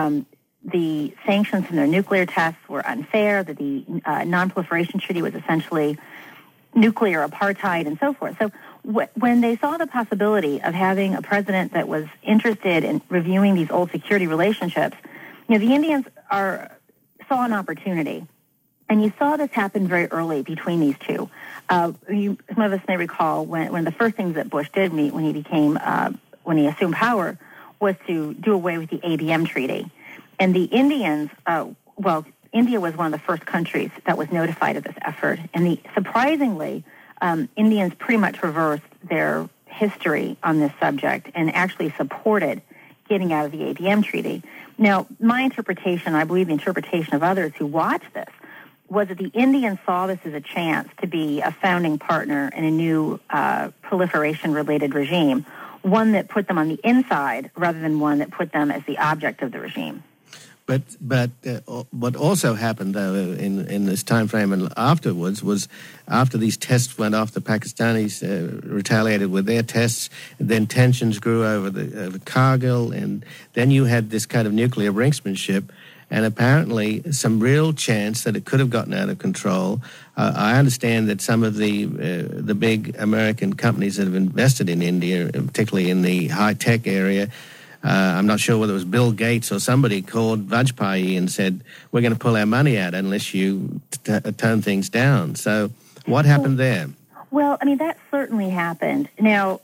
the sanctions from their nuclear tests were unfair, that the non-proliferation treaty was essentially nuclear apartheid and so forth. So when they saw the possibility of having a president that was interested in reviewing these old security relationships, the Indians saw an opportunity. And you saw this happen very early between these two. Some of us may recall when the first things that Bush did when he assumed power was to do away with the ABM treaty. And the Indians, India was one of the first countries that was notified of this effort. And surprisingly, Indians pretty much reversed their history on this subject and actually supported getting out of the ABM treaty. Now, my interpretation, I believe the interpretation of others who watched this, was that the Indians saw this as a chance to be a founding partner in a new proliferation-related regime, one that put them on the inside rather than one that put them as the object of the regime. But what also happened, though, in this time frame and afterwards was after these tests went off, the Pakistanis retaliated with their tests, and then tensions grew over the Kargil, and then you had this kind of nuclear brinksmanship, and apparently some real chance that it could have gotten out of control. I understand that some of the big American companies that have invested in India, particularly in the high-tech area, I'm not sure whether it was Bill Gates or somebody called Vajpayee and said, we're going to pull our money out unless you tone things down. So what happened there? Well, I mean, that certainly happened. Now,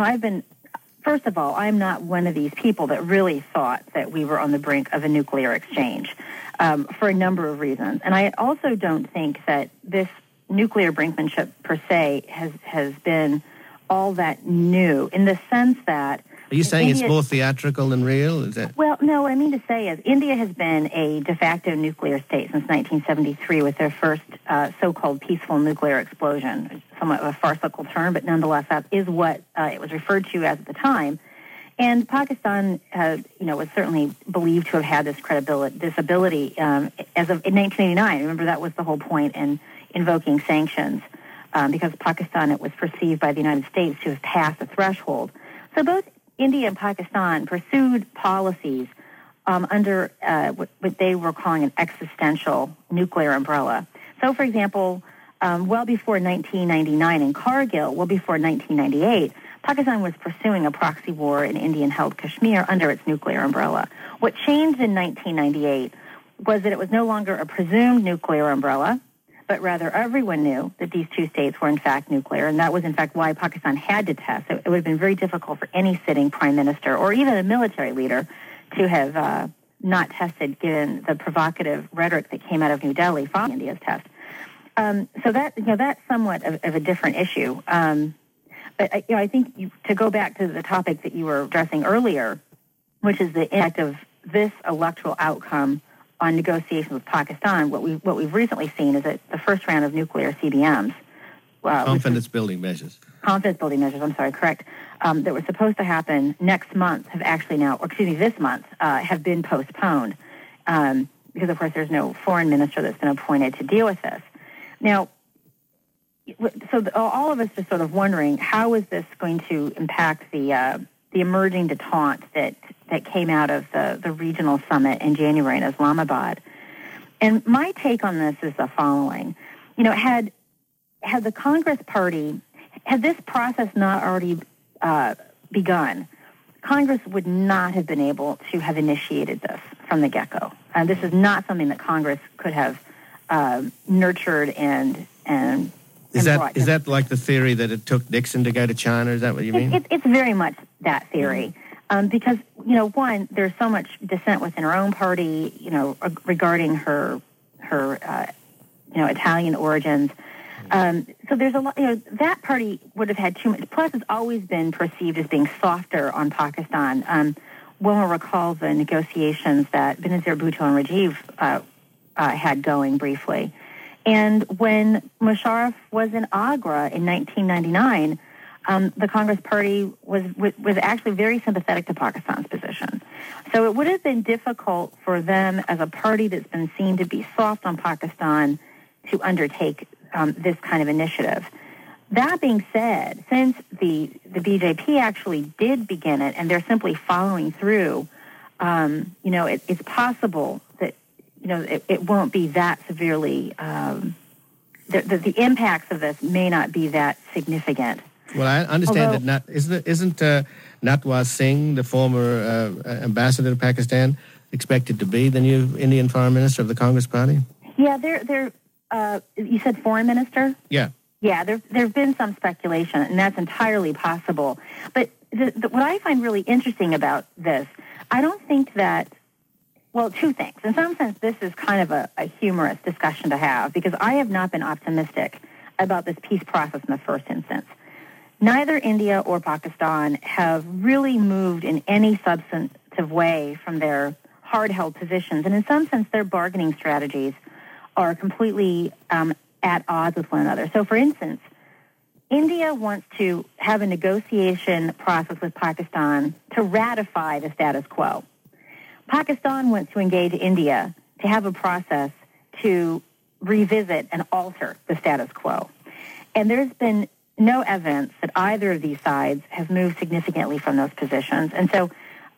first of all, I'm not one of these people that really thought that we were on the brink of a nuclear exchange for a number of reasons. And I also don't think that this nuclear brinkmanship per se has been all that new in the sense that are you saying it's more theatrical than real? Is that? Well, no, what I mean to say is India has been a de facto nuclear state since 1973 with their first so-called peaceful nuclear explosion, somewhat of a farcical term, but nonetheless that is what it was referred to as at the time. And Pakistan, was certainly believed to have had this ability as of in 1989. Remember, that was the whole point in invoking sanctions because Pakistan, it was perceived by the United States to have passed a threshold. So both India and Pakistan pursued policies under what they were calling an existential nuclear umbrella. So, for example, well before 1999 in Kargil, well before 1998, Pakistan was pursuing a proxy war in Indian-held Kashmir under its nuclear umbrella. What changed in 1998 was that it was no longer a presumed nuclear umbrella, but rather everyone knew that these two states were in fact nuclear, and that was in fact why Pakistan had to test. It would have been very difficult for any sitting prime minister or even a military leader to have not tested, given the provocative rhetoric that came out of New Delhi following India's test. So that's somewhat of a different issue. But I think to go back to the topic that you were addressing earlier, which is the impact of this electoral outcome on negotiations with Pakistan, what we've recently seen is that the first round of nuclear CBMs, confidence building measures, correct, that were supposed to happen next month this month have been postponed because of course there's no foreign minister that's been appointed to deal with this. Now, so all of us are sort of wondering how is this going to impact the emerging detente that came out of the regional summit in January in Islamabad. And my take on this is the following. Had the Congress Party, had this process not already begun, Congress would not have been able to have initiated this from the get-go. This is not something that Congress could have nurtured and Is that like the theory that it took Nixon to go to China? Is that what you mean? It's very much that theory. Because, one, there's so much dissent within her own party, regarding her Italian origins. So there's a lot, that party would have had too much. Plus, it's always been perceived as being softer on Pakistan. One will recall the negotiations that Benazir Bhutto and Rajiv had going briefly. And when Musharraf was in Agra in 1999, the Congress Party was actually very sympathetic to Pakistan's position. So it would have been difficult for them as a party that's been seen to be soft on Pakistan to undertake this kind of initiative. That being said, since the BJP actually did begin it and they're simply following through, it's possible that, it won't be that severely, the impacts of this may not be that significant. Well, I understand that isn't Natwar Singh, the former ambassador to Pakistan, expected to be the new Indian foreign minister of the Congress Party? Yeah, you said foreign minister? Yeah. Yeah, there've been some speculation, and that's entirely possible. But what I find really interesting about this, I don't think that, well, two things. In some sense, this is kind of a humorous discussion to have, because I have not been optimistic about this peace process in the first instance. Neither India or Pakistan have really moved in any substantive way from their hard-held positions, and in some sense, their bargaining strategies are completely at odds with one another. So, for instance, India wants to have a negotiation process with Pakistan to ratify the status quo. Pakistan wants to engage India to have a process to revisit and alter the status quo. And there's been no evidence that either of these sides have moved significantly from those positions. And so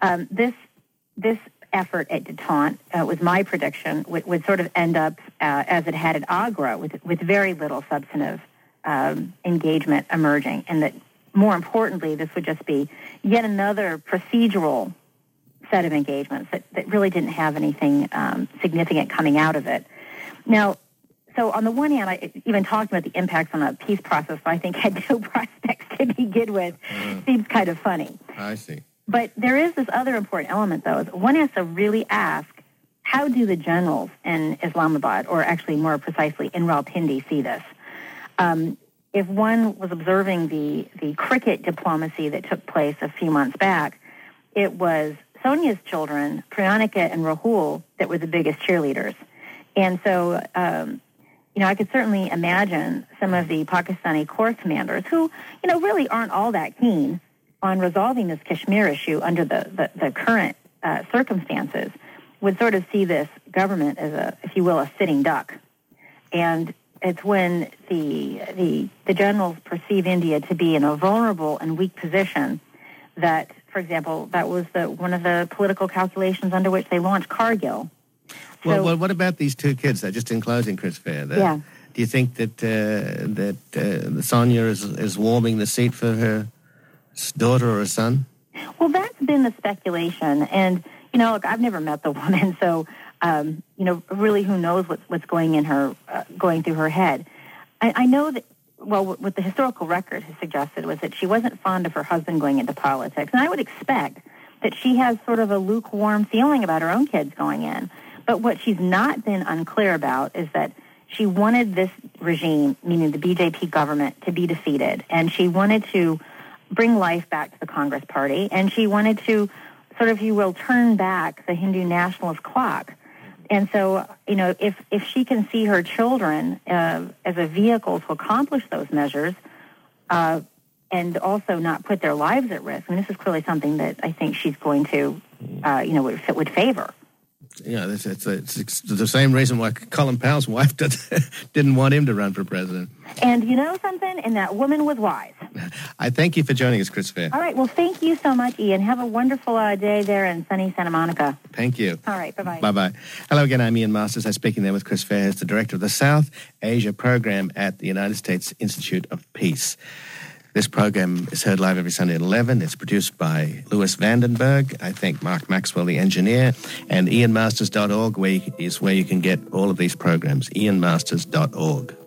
this effort at detente, was my prediction, would sort of end up as it had at Agra, with very little substantive engagement emerging. And that, more importantly, this would just be yet another procedural set of engagements that really didn't have anything significant coming out of it. Now, so on the one hand, I even talking about the impacts on a peace process I think had no prospects to begin with seems kind of funny. I see. But there is this other important element, though. Is one has to really ask, how do the generals in Islamabad, or actually more precisely in Rawalpindi, see this? If one was observing the cricket diplomacy that took place a few months back, it was Sonia's children, Priyanika and Rahul, that were the biggest cheerleaders. And so, I could certainly imagine some of the Pakistani Corps commanders who, really aren't all that keen on resolving this Kashmir issue under the current circumstances, would sort of see this government as if you will, a sitting duck. And it's when the generals perceive India to be in a vulnerable and weak position that, for example, that was one of the political calculations under which they launched Kargil. Well, what about these two kids? Just in closing, Chris Fair. Yeah. Do you think that Sonia is warming the seat for her daughter or son? Well, that's been the speculation, and look, I've never met the woman, so really, who knows what's going through her head. I know that. Well, what the historical record has suggested was that she wasn't fond of her husband going into politics, and I would expect that she has sort of a lukewarm feeling about her own kids going in. But what she's not been unclear about is that she wanted this regime, meaning the BJP government, to be defeated, and she wanted to bring life back to the Congress Party, and she wanted to sort of, if you will, turn back the Hindu nationalist clock. And so, if she can see her children as a vehicle to accomplish those measures, and also not put their lives at risk, this is clearly something that I think she's going to, would favor. It's the same reason why Colin Powell's wife didn't want him to run for president. And you know something? And that woman was wise. I thank you for joining us, Chris Fair. All right. Well, thank you so much, Ian. Have a wonderful day there in sunny Santa Monica. Thank you. All right. Bye-bye. Bye-bye. Hello again. I'm Ian Masters. I'm speaking there with Chris Fair, who's the director of the South Asia program at the United States Institute of Peace. This program is heard live every Sunday at 11. It's produced by Louis Vandenberg. I thank Mark Maxwell, the engineer, and ianmasters.org, where you can get all of these programs, ianmasters.org.